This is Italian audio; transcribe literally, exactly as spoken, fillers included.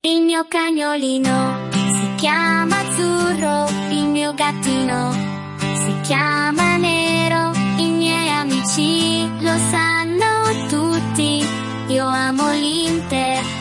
Il mio cagnolino si chiama Azzurro, il mio gattino si chiama Nero. I miei amici lo sanno tutti, io amo l'Inter.